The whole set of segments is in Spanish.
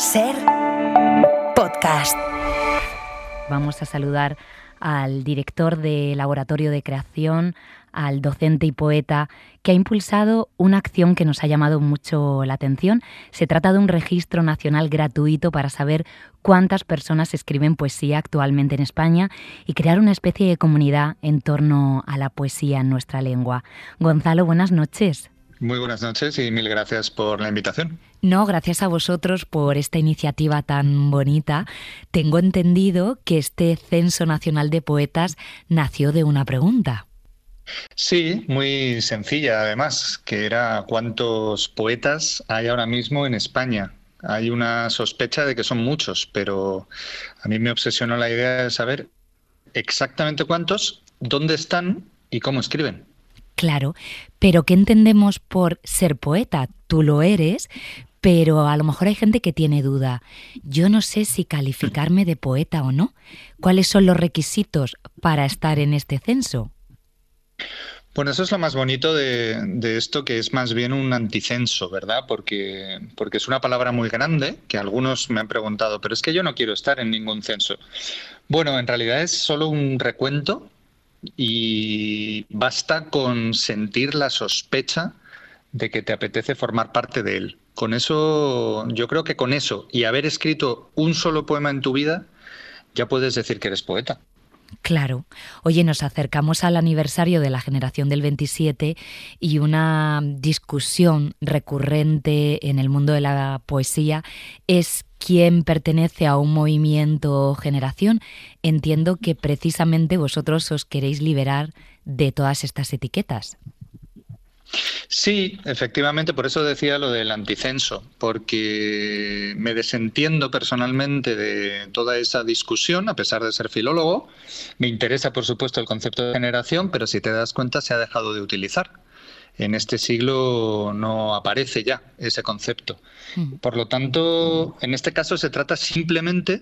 Ser podcast. Vamos a saludar al director de Laboratorio de Creación, al docente y poeta, que ha impulsado una acción que nos ha llamado mucho la atención. Se trata de un registro nacional gratuito para saber cuántas personas escriben poesía actualmente en España y crear una especie de comunidad en torno a la poesía en nuestra lengua. Gonzalo, buenas noches. Muy buenas noches y mil gracias por la invitación. No, gracias a vosotros por esta iniciativa tan bonita. Tengo entendido que este Censo Nacional de Poetas nació de una pregunta. Sí, muy sencilla además, que era ¿cuántos poetas hay ahora mismo en España? Hay una sospecha de que son muchos, pero a mí me obsesionó la idea de saber exactamente cuántos, dónde están y cómo escriben. Claro, pero ¿qué entendemos por ser poeta? Tú lo eres, pero a lo mejor hay gente que tiene duda. Yo no sé si calificarme de poeta o no. ¿Cuáles son los requisitos para estar en este censo? Bueno, eso es lo más bonito de esto, que es más bien un anticenso, ¿verdad? Porque es una palabra muy grande, que algunos me han preguntado, pero es que yo no quiero estar en ningún censo. Bueno, en realidad es solo un recuento y basta con sentir la sospecha de que te apetece formar parte de él. Con eso, yo creo que con eso y haber escrito un solo poema en tu vida, ya puedes decir que eres poeta. Claro. Oye, nos acercamos al aniversario de la generación del 27 y una discusión recurrente en el mundo de la poesía es quién pertenece a un movimiento o generación. Entiendo que precisamente vosotros os queréis liberar de todas estas etiquetas. Sí, efectivamente, por eso decía lo del anticenso, porque me desentiendo personalmente de toda esa discusión, a pesar de ser filólogo. Me interesa, por supuesto, el concepto de generación, pero si te das cuenta se ha dejado de utilizar. En este siglo no aparece ya ese concepto. Por lo tanto, en este caso se trata simplemente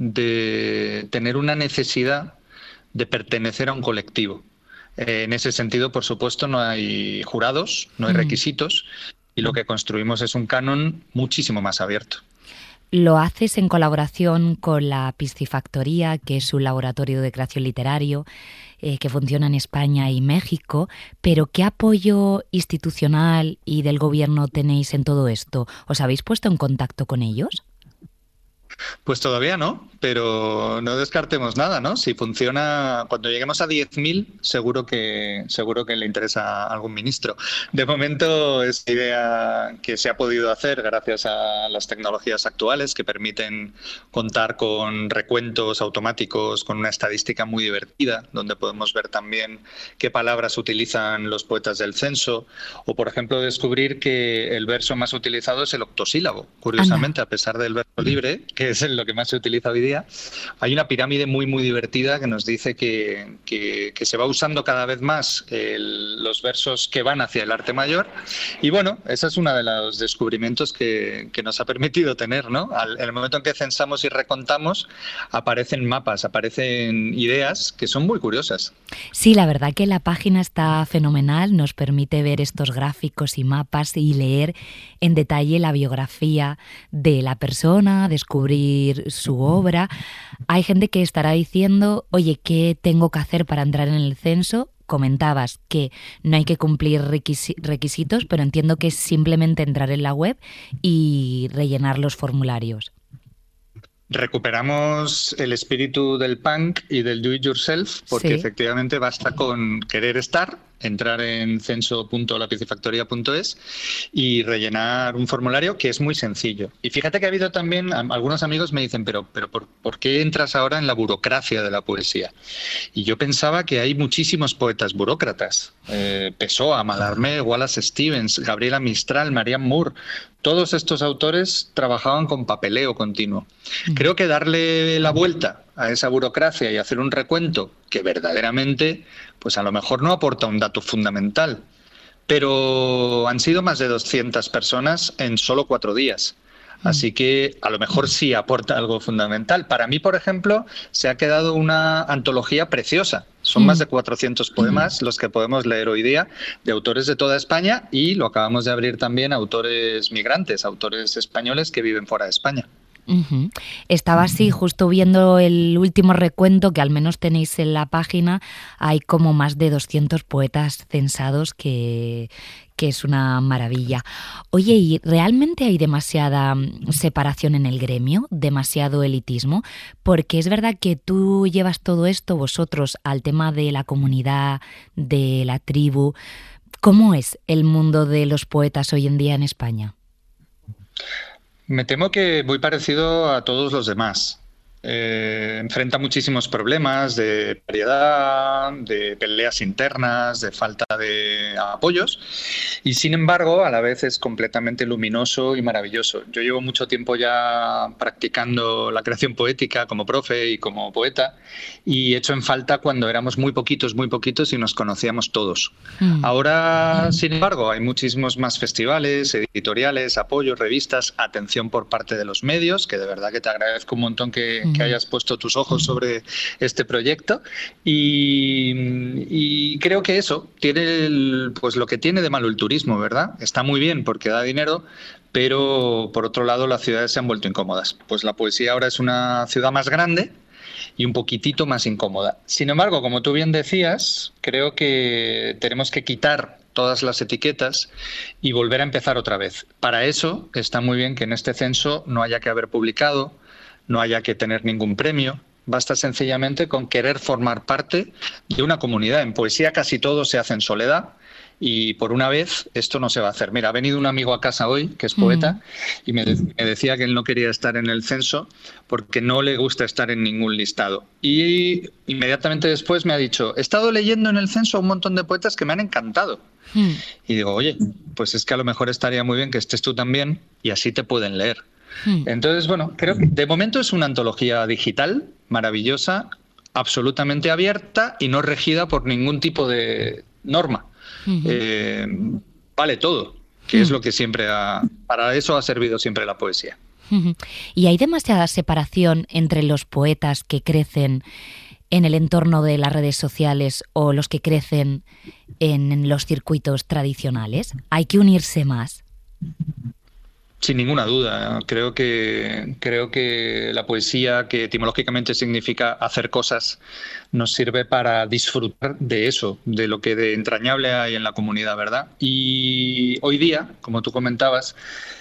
de tener una necesidad de pertenecer a un colectivo. En ese sentido, por supuesto, no hay jurados, no hay requisitos y lo que construimos es un canon muchísimo más abierto. Lo haces en colaboración con la Piscifactoría, que es un laboratorio de creación literario que funciona en España y México, pero ¿qué apoyo institucional y del gobierno tenéis en todo esto? ¿Os habéis puesto en contacto con ellos? Pues todavía no, pero no descartemos nada, ¿no? Si funciona, cuando lleguemos a 10.000, seguro que le interesa a algún ministro. De momento es idea que se ha podido hacer gracias a las tecnologías actuales que permiten contar con recuentos automáticos, con una estadística muy divertida, donde podemos ver también qué palabras utilizan los poetas del censo, o por ejemplo descubrir que el verso más utilizado es el octosílabo. Curiosamente, a pesar del verso libre, que es lo que más se utiliza hoy día, hay una pirámide muy divertida que nos dice que se va usando cada vez más los versos que van hacia el arte mayor. Y bueno, ese es uno de los descubrimientos que nos ha permitido tener, ¿no? En el momento en que censamos y recontamos, aparecen mapas, aparecen ideas que son muy curiosas. Sí, la verdad que la página está fenomenal, nos permite ver estos gráficos y mapas y leer en detalle la biografía de la persona, descubrir su obra. Hay gente que estará diciendo, oye, ¿qué tengo que hacer para entrar en el censo? Comentabas que no hay que cumplir requisitos, pero entiendo que es simplemente entrar en la web y rellenar los formularios. Recuperamos el espíritu del punk y del do it yourself, porque efectivamente basta con querer estar, entrar en censo.lapiscifactoría.es y rellenar un formulario que es muy sencillo. Y fíjate que ha habido también, algunos amigos me dicen, pero ¿por qué entras ahora en la burocracia de la poesía? Y yo pensaba que hay muchísimos poetas burócratas. Pessoa, Mallarmé, Wallace Stevens, Gabriela Mistral, Marianne Moore. Todos estos autores trabajaban con papeleo continuo. Creo que darle la vuelta a esa burocracia y hacer un recuento que verdaderamente, pues a lo mejor no aporta un dato fundamental, pero han sido más de 200 personas en solo 4 días. Así que a lo mejor sí aporta algo fundamental. Para mí, por ejemplo, se ha quedado una antología preciosa. Son más de 400 poemas los que podemos leer hoy día de autores de toda España y lo acabamos de abrir también a autores migrantes, autores españoles que viven fuera de España. Uh-huh. Estaba así, justo viendo el último recuento que al menos tenéis en la página, hay como más de 200 poetas censados, que es una maravilla. Oye, ¿y realmente hay demasiada separación en el gremio? ¿Demasiado elitismo? Porque es verdad que tú llevas todo esto, vosotros, al tema de la comunidad, de la tribu. ¿Cómo es el mundo de los poetas hoy en día en España? Me temo que muy parecido a todos los demás. Enfrenta muchísimos problemas de variedad, de peleas internas, de falta de apoyos y sin embargo a la vez es completamente luminoso y maravilloso. Yo llevo mucho tiempo ya practicando la creación poética como profe y como poeta y echo en falta cuando éramos muy poquitos y nos conocíamos todos. Ahora, sin embargo, hay muchísimos más festivales, editoriales, apoyos, revistas, atención por parte de los medios, que de verdad que te agradezco un montón que hayas puesto tus ojos sobre este proyecto y creo que eso tiene pues lo que tiene de malo el turismo, ¿verdad? Está muy bien porque da dinero, pero por otro lado las ciudades se han vuelto incómodas. Pues la poesía ahora es una ciudad más grande y un poquitito más incómoda. Sin embargo, como tú bien decías, creo que tenemos que quitar todas las etiquetas y volver a empezar otra vez. Para eso está muy bien que en este censo no haya que haber publicado, no haya que tener ningún premio, basta sencillamente con querer formar parte de una comunidad. En poesía casi todo se hace en soledad y por una vez esto no se va a hacer. Mira, ha venido un amigo a casa hoy, que es poeta, y me decía que él no quería estar en el censo porque no le gusta estar en ningún listado. Y inmediatamente después me ha dicho, he estado leyendo en el censo a un montón de poetas que me han encantado. Y digo, oye, pues es que a lo mejor estaría muy bien que estés tú también y así te pueden leer. Entonces, bueno, creo que de momento es una antología digital maravillosa, absolutamente abierta y no regida por ningún tipo de norma. Vale todo, que es lo que siempre para eso ha servido siempre la poesía. ¿Y hay demasiada separación entre los poetas que crecen en el entorno de las redes sociales o los que crecen en los circuitos tradicionales? ¿Hay que unirse más? Sin ninguna duda. Creo que la poesía, que etimológicamente significa hacer cosas, nos sirve para disfrutar de eso, de lo que de entrañable hay en la comunidad, ¿verdad? Y hoy día, como tú comentabas,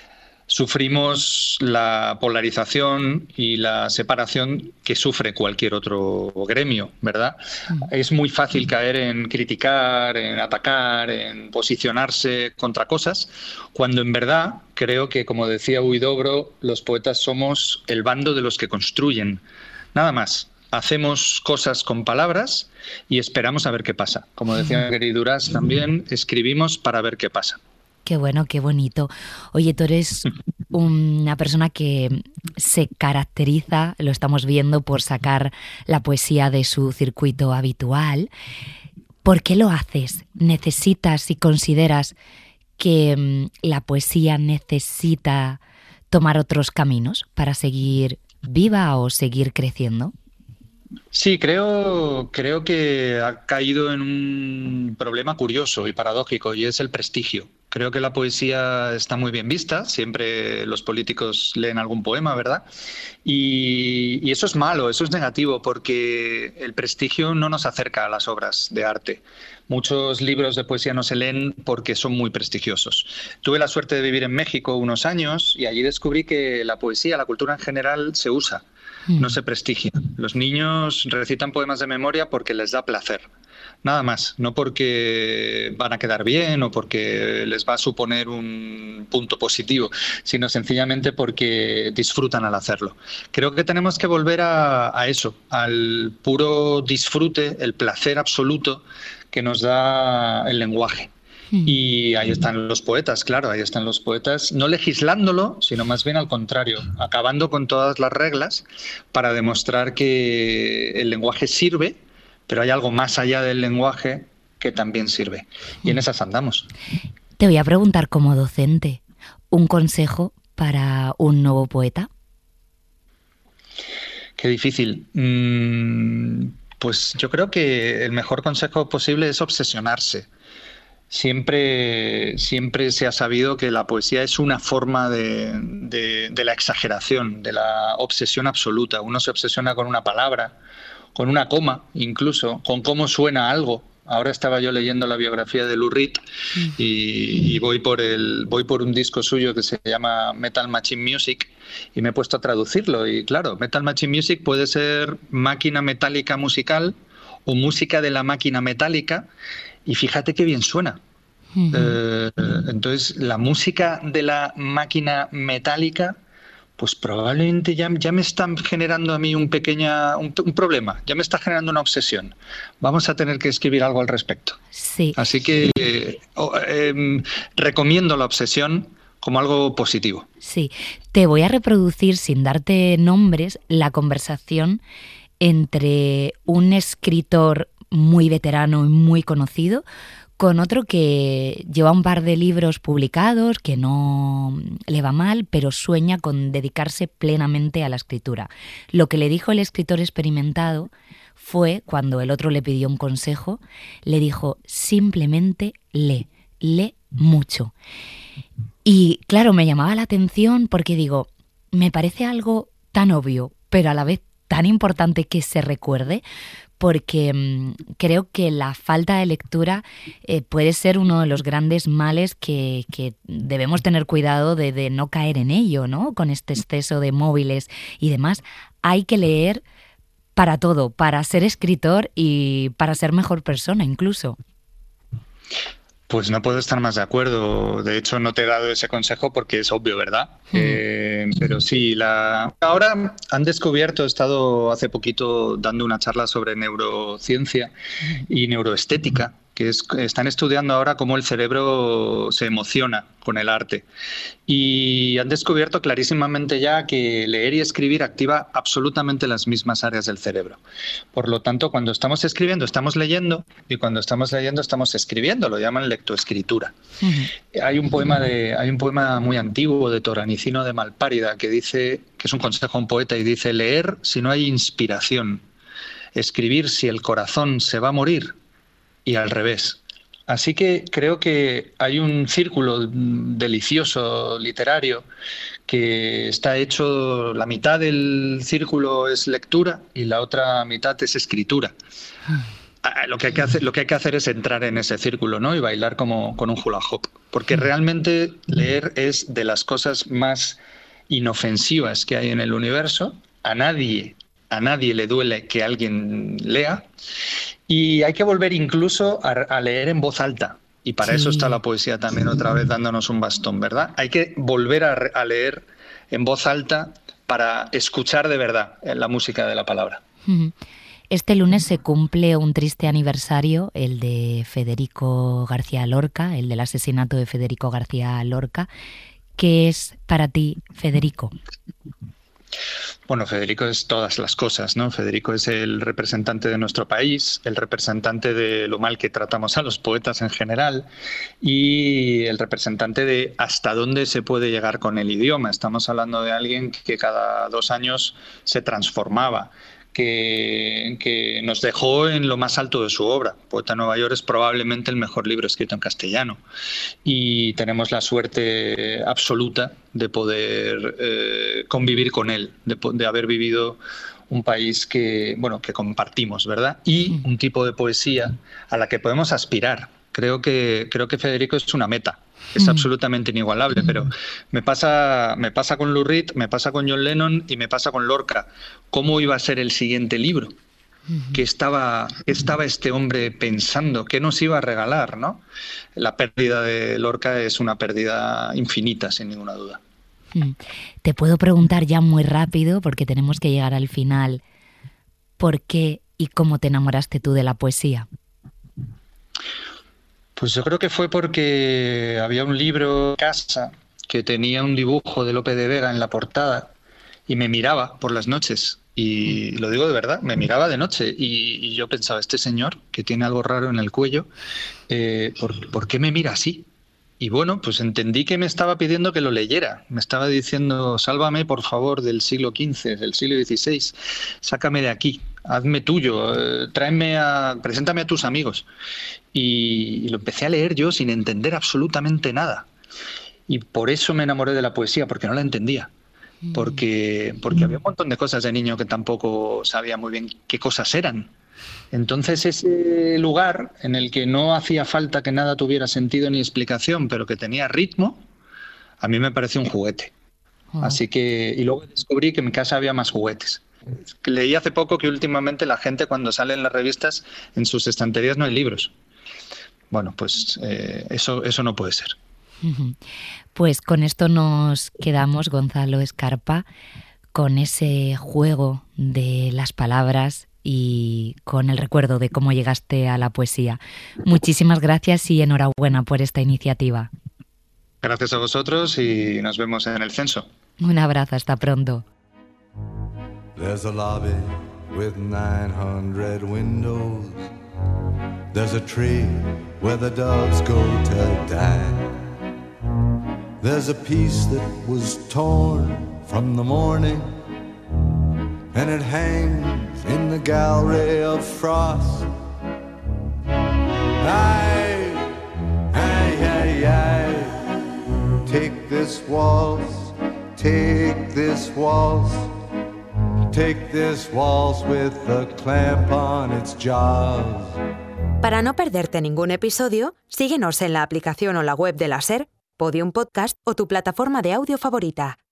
sufrimos la polarización y la separación que sufre cualquier otro gremio, ¿verdad? Es muy fácil caer en criticar, en atacar, en posicionarse contra cosas, cuando en verdad creo que, como decía Huidobro, los poetas somos el bando de los que construyen. Nada más. Hacemos cosas con palabras y esperamos a ver qué pasa. Como decía Miguel Duras también, escribimos para ver qué pasa. Qué bueno, qué bonito. Oye, tú eres una persona que se caracteriza, lo estamos viendo, por sacar la poesía de su circuito habitual. ¿Por qué lo haces? ¿Necesitas y consideras que la poesía necesita tomar otros caminos para seguir viva o seguir creciendo? Sí, creo que ha caído en un problema curioso y paradójico, y es el prestigio. Creo que la poesía está muy bien vista, siempre los políticos leen algún poema, ¿verdad? Y eso es malo, eso es negativo, porque el prestigio no nos acerca a las obras de arte. Muchos libros de poesía no se leen porque son muy prestigiosos. Tuve la suerte de vivir en México unos años y allí descubrí que la poesía, la cultura en general, se usa. No se prestigia. Los niños recitan poemas de memoria porque les da placer. Nada más, no porque van a quedar bien o porque les va a suponer un punto positivo, sino sencillamente porque disfrutan al hacerlo. Creo que tenemos que volver a eso, al puro disfrute, el placer absoluto que nos da el lenguaje. Y ahí están los poetas, claro, ahí están los poetas, no legislándolo, sino más bien al contrario, acabando con todas las reglas para demostrar que el lenguaje sirve, pero hay algo más allá del lenguaje que también sirve. Y en esas andamos. Te voy a preguntar como docente, ¿un consejo para un nuevo poeta? Qué difícil. Pues yo creo que el mejor consejo posible es obsesionarse. siempre se ha sabido que la poesía es una forma de la exageración, de la obsesión absoluta. Uno se obsesiona con una palabra, con una coma, incluso, con cómo suena algo. Ahora estaba yo leyendo la biografía de Lou Reed y voy por un disco suyo que se llama Metal Machine Music y me he puesto a traducirlo. Y claro, Metal Machine Music puede ser máquina metálica musical o música de la máquina metálica, y fíjate qué bien suena. Entonces, la música de la máquina metálica, pues probablemente ya me están generando a mí un problema, ya me está generando una obsesión. Vamos a tener que escribir algo al respecto. Sí. Así que recomiendo la obsesión como algo positivo. Sí, te voy a reproducir, sin darte nombres, la conversación entre un escritor muy veterano y muy conocido con otro que lleva un par de libros publicados, que no le va mal, pero sueña con dedicarse plenamente a la escritura. Lo que le dijo el escritor experimentado fue, cuando el otro le pidió un consejo, le dijo: simplemente lee mucho. Y claro, me llamaba la atención porque digo, me parece algo tan obvio, pero a la vez tan importante que se recuerde, porque creo que la falta de lectura puede ser uno de los grandes males que debemos tener cuidado de no caer en ello, ¿no? Con este exceso de móviles y demás. Hay que leer para todo, para ser escritor y para ser mejor persona incluso. Pues no puedo estar más de acuerdo. De hecho, no te he dado ese consejo porque es obvio, ¿verdad? Pero sí, ahora han descubierto, he estado hace poquito dando una charla sobre neurociencia y neuroestética, que están estudiando ahora cómo el cerebro se emociona con el arte. Y han descubierto clarísimamente ya que leer y escribir activa absolutamente las mismas áreas del cerebro. Por lo tanto, cuando estamos escribiendo, estamos leyendo, y cuando estamos leyendo, estamos escribiendo. Lo llaman lectoescritura. Hay un poema muy antiguo de Toranicino de Malpárida que dice, que es un consejo a un poeta, y dice: leer si no hay inspiración, escribir si el corazón se va a morir, y al revés. Así que creo que hay un círculo delicioso literario que está hecho, la mitad del círculo es lectura y la otra mitad es escritura. Lo que hay que hacer es entrar en ese círculo, ¿no? Y bailar como con un hula hoop, porque realmente leer es de las cosas más inofensivas que hay en el universo. A nadie le duele que alguien lea. Y hay que volver incluso a leer en voz alta. Y para eso está la poesía también otra vez dándonos un bastón, ¿verdad? Hay que volver a leer en voz alta para escuchar de verdad la música de la palabra. Este lunes se cumple un triste aniversario, el de Federico García Lorca, el del asesinato de Federico García Lorca. ¿Qué es para ti Federico? Bueno, Federico es todas las cosas, ¿no? Federico es el representante de nuestro país, el representante de lo mal que tratamos a los poetas en general y el representante de hasta dónde se puede llegar con el idioma. Estamos hablando de alguien que cada 2 años se transformaba, que nos dejó en lo más alto de su obra. Poeta de Nueva York es probablemente el mejor libro escrito en castellano y tenemos la suerte absoluta de poder convivir con él, de haber vivido un país que compartimos, ¿verdad? Y un tipo de poesía a la que podemos aspirar. Creo que Federico es una meta. Es absolutamente inigualable, pero me pasa con Lou Reed, me pasa con John Lennon y me pasa con Lorca. ¿Cómo iba a ser el siguiente libro? ¿Qué estaba este hombre pensando? ¿Qué nos iba a regalar, ¿no? La pérdida de Lorca es una pérdida infinita, sin ninguna duda. Te puedo preguntar ya muy rápido, porque tenemos que llegar al final, ¿por qué y cómo te enamoraste tú de la poesía? Pues yo creo que fue porque había un libro en casa que tenía un dibujo de Lope de Vega en la portada y me miraba por las noches. Y lo digo de verdad, me miraba de noche y yo pensaba, este señor que tiene algo raro en el cuello, ¿por qué me mira así? Y bueno, pues entendí que me estaba pidiendo que lo leyera. Me estaba diciendo, sálvame por favor del siglo XV, del siglo XVI, sácame de aquí. hazme tuyo, preséntame a tus amigos. Y lo empecé a leer yo sin entender absolutamente nada. Y por eso me enamoré de la poesía, porque no la entendía. Porque había un montón de cosas de niño que tampoco sabía muy bien qué cosas eran. Entonces ese lugar en el que no hacía falta que nada tuviera sentido ni explicación, pero que tenía ritmo, a mí me pareció un juguete. Así que, y luego descubrí que en mi casa había más juguetes. Leí hace poco que últimamente la gente, cuando sale en las revistas, en sus estanterías no hay libros. Bueno, pues eso no puede ser. Pues con esto nos quedamos, Gonzalo Escarpa, con ese juego de las palabras y con el recuerdo de cómo llegaste a la poesía. Muchísimas gracias y enhorabuena por esta iniciativa. Gracias a vosotros y nos vemos en el censo. Un abrazo, hasta pronto. There's a lobby with 900 windows. There's a tree where the doves go to die. There's a piece that was torn from the morning, and it hangs in the gallery of frost. Aye, aye, aye, aye. Take this waltz, take this waltz, take this waltz with the clamp on its jaws. Para no perderte ningún episodio, síguenos en la aplicación o la web de la SER, Podium Podcast o tu plataforma de audio favorita.